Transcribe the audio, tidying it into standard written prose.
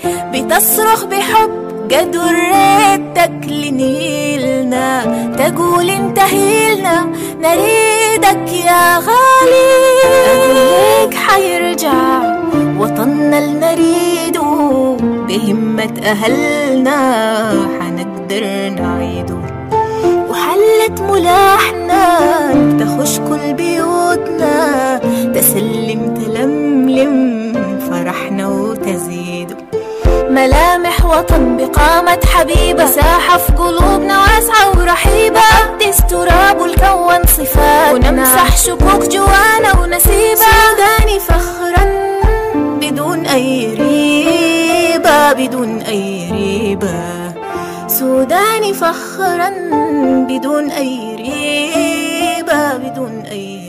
بتصرخ بحب قدر ريتك لنيلنا، تقول انتهيلنا نريدك يا غالي. أقولك حيرجع وطننا النريده، بهمة أهلنا حنقدر نعيده. وحلت ملاحنا تخش كل بيوتنا، تسلم تلملم فرحنا وتزيده. ملامح وطن بقامة حبيبة، مساحة في قلوبنا واسعة ورحيبة. أقدس تراب والكون صفاتنا، ونمسح شكوك جوانا ونسيبة. سوداني فخرا بدون أي ريبة، بدون أي ريبة. سوداني فخرا بدون أي ريبة، بدون أي